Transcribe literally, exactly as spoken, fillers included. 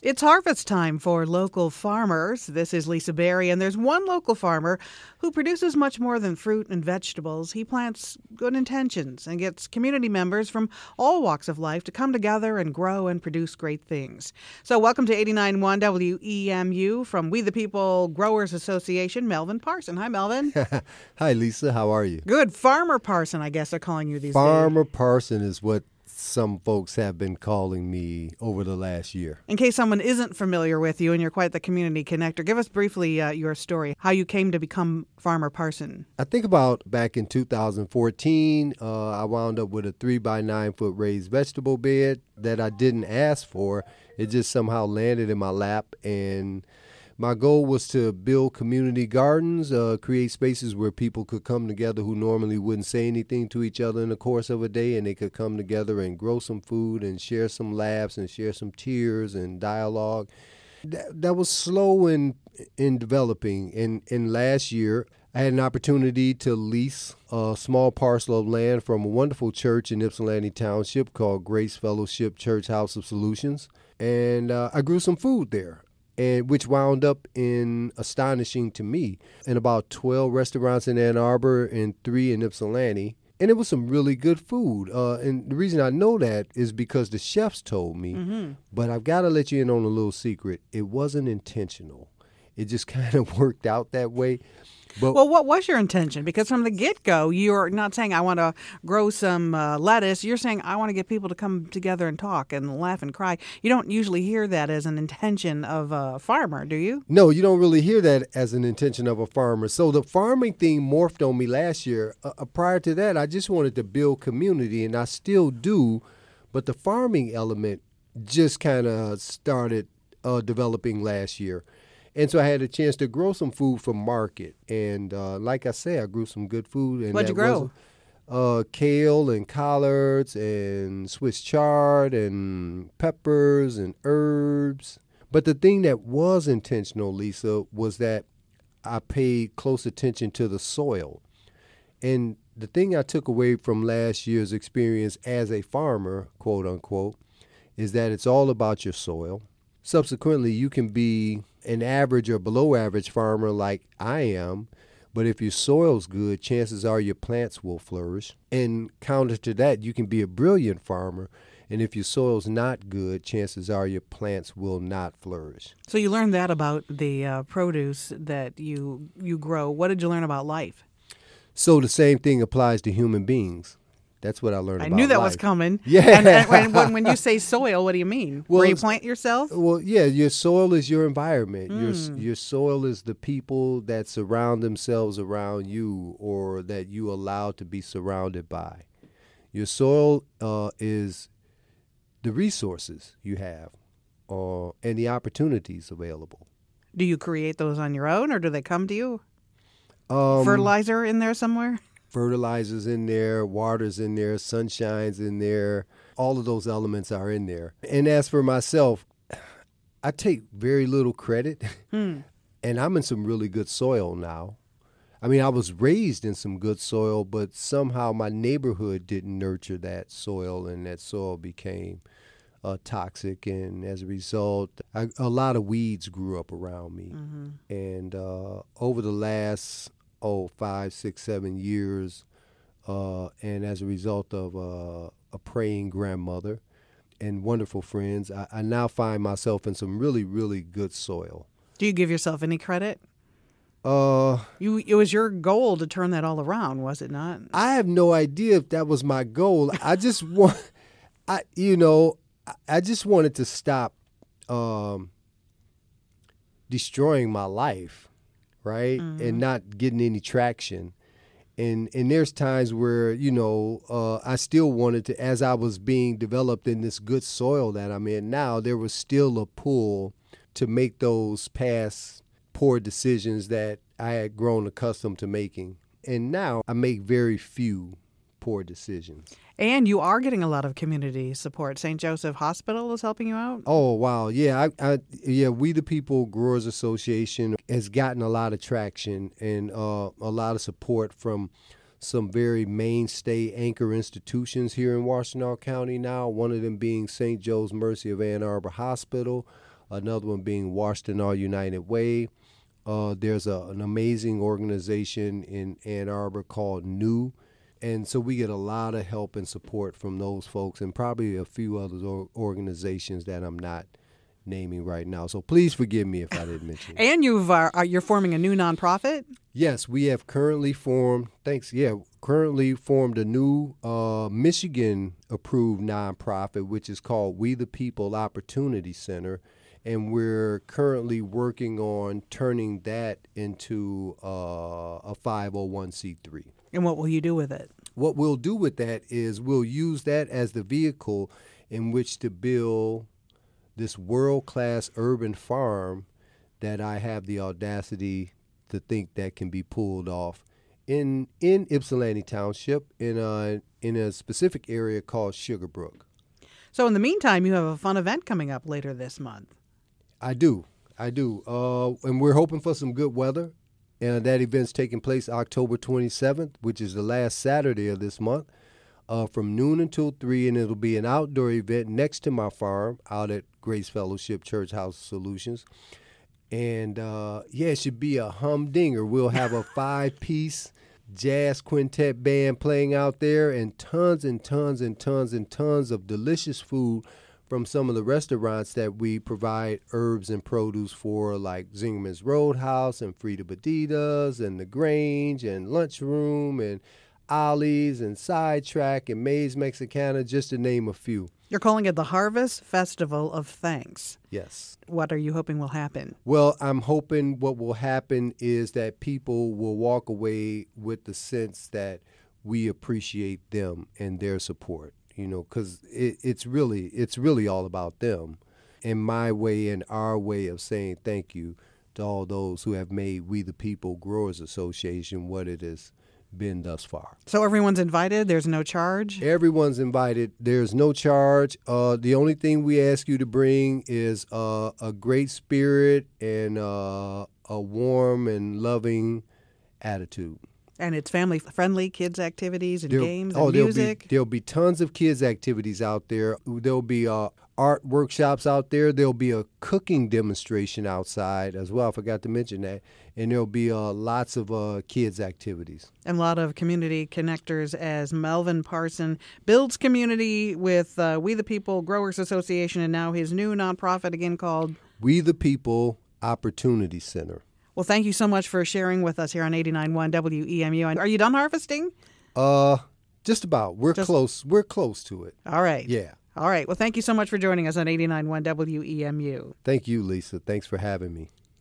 It's harvest time for local farmers. This is Lisa Berry, and there's one local farmer who produces much more than fruit and vegetables. He plants good intentions and gets community members from all walks of life to come together and grow and produce great things. So welcome to eighty-nine point one W E M U from We the People Growers Association, Melvin Parson. Hi, Melvin. Hi, Lisa. How are you? Good. Farmer Parson, I guess they're calling you these Farmer days. Parson is what some folks have been calling me over the last year. In case someone isn't familiar with you and you're quite the community connector, give us briefly uh, your story, how you came to become Farmer Parson. I think about back in two thousand fourteen, uh, I wound up with a three by nine foot raised vegetable bed that I didn't ask for. It just somehow landed in my lap, and my goal was to build community gardens, uh, create spaces where people could come together who normally wouldn't say anything to each other in the course of a day, and they could come together and grow some food and share some laughs and share some tears and dialogue. That, that was slow in in developing. And, and last year, I had an opportunity to lease a small parcel of land from a wonderful church in Ypsilanti Township called Grace Fellowship Church House of Solutions, and uh, I grew some food there. And which wound up in astonishing to me in about twelve restaurants in Ann Arbor and three in Ypsilanti. And it was some really good food. Uh, and the reason I know that is because the chefs told me. Mm-hmm. But I've got to let you in on a little secret. It wasn't intentional. It just kind of worked out that way. But, well, what was your intention? Because from the get-go, you're not saying, I want to grow some uh, lettuce. You're saying, I want to get people to come together and talk and laugh and cry. You don't usually hear that as an intention of a farmer, do you? No, you don't really hear that as an intention of a farmer. So the farming thing morphed on me last year. Uh, prior to that, I just wanted to build community, and I still do. But the farming element just kind of started uh, developing last year. And so I had a chance to grow some food from market. And uh, like I say, I grew some good food. And What'd you grow? Uh, kale and collards and Swiss chard and peppers and herbs. But the thing that was intentional, Lisa, was that I paid close attention to the soil. And the thing I took away from last year's experience as a farmer, quote unquote, is that it's all about your soil. Subsequently, you can be an average or below average farmer like I am, but if your soil's good, chances are your plants will flourish. And counter to that, you can be a brilliant farmer, and if your soil's not good, chances are your plants will not flourish. So you learned that about the uh, produce that you you grow. What did you learn about life? So the same thing applies to human beings. That's what I learned I about knew that life. was coming. Yeah. And, and when, when, when you say soil, what do you mean? Well, Where you plant yourself? Well, yeah, your soil is your environment. Mm. Your your soil is the people that surround themselves around you or that you allow to be surrounded by. Your soil uh, is the resources you have uh, and the opportunities available. Do you create those on your own, or do they come to you? Um, Fertilizer in there somewhere? Fertilizers in there, water's in there, sunshine's in there. All of those elements are in there. And as for myself, I take very little credit, Hmm. and I'm in some really good soil now. I mean, I was raised in some good soil, but somehow my neighborhood didn't nurture that soil, and that soil became uh, toxic. And as a result, I, a lot of weeds grew up around me. Mm-hmm. And uh, over the last oh, five, six, seven years, uh, and as a result of uh, a praying grandmother and wonderful friends, I, I now find myself in some really, really good soil. Do you give yourself any credit? Uh, You, it was your goal to turn that all around, was it not? I have no idea if that was my goal. I just want, I you know, I, I just wanted to stop um, destroying my life. Right? Mm-hmm. And not getting any traction. And and there's times where, you know, uh, I still wanted to, as I was being developed in this good soil that I'm in now, there was still a pull to make those past poor decisions that I had grown accustomed to making. And now I make very few poor decisions. And you are getting a lot of community support. Saint Joseph Hospital is helping you out? Oh, wow. Yeah, I, I, yeah. We the People Growers Association has gotten a lot of traction and uh, a lot of support from some very mainstay anchor institutions here in Washtenaw County now, one of them being Saint Joe's Mercy of Ann Arbor Hospital, another one being Washington All United Way. Uh, there's a, an amazing organization in Ann Arbor called New. And so we get a lot of help and support from those folks and probably a few other or- organizations that I'm not naming right now. So please forgive me if I didn't mention it. And you've uh, you're forming a new nonprofit? Yes, we have currently formed, thanks, yeah, currently formed a new uh, Michigan-approved nonprofit, which is called We the People Opportunity Center. And we're currently working on turning that into uh, a five oh one c three. And what will you do with it? What we'll do with that is we'll use that as the vehicle in which to build this world-class urban farm that I have the audacity to think that can be pulled off in in Ypsilanti Township in a, in a specific area called Sugarbrook. So in the meantime, you have a fun event coming up later this month. I do. I do. Uh, and we're hoping for some good weather. And that event's taking place October twenty-seventh, which is the last Saturday of this month, uh, from noon until three. And it'll be an outdoor event next to my farm out at Grace Fellowship Church House Solutions. And, uh, yeah, it should be a humdinger. We'll have a five-piece jazz quintet band playing out there and tons and tons and tons and tons of delicious food from some of the restaurants that we provide herbs and produce for, like Zingerman's Roadhouse and Frida Beditas and The Grange and Lunchroom and Ollie's and Sidetrack and Maze Mexicana, just to name a few. You're calling it the Harvest Festival of Thanks. Yes. What are you hoping will happen? Well, I'm hoping what will happen is that people will walk away with the sense that we appreciate them and their support. You know, because it, it's really it's really all about them and my way and our way of saying thank you to all those who have made We the People Growers Association what it has been thus far. So everyone's invited? There's no charge? Everyone's invited. There's no charge. Uh, the only thing we ask you to bring is uh, a great spirit and uh, a warm and loving attitude. And it's family-friendly, kids' activities and There'll, games oh, and there'll music? Be, there'll be tons of kids' activities out there. There'll be uh, art workshops out there. There'll be a cooking demonstration outside as well. I forgot to mention that. And there'll be uh, lots of uh, kids' activities. And a lot of community connectors as Melvin Parson builds community with uh, We the People Growers Association and now his new nonprofit again called We the People Opportunity Center. Well, thank you so much for sharing with us here on eighty-nine point one W E M U. And are you done harvesting? Uh, just about. We're Just... close. We're close to it. All right. Yeah. All right. Well, thank you so much for joining us on eighty-nine point one W E M U. Thank you, Lisa. Thanks for having me.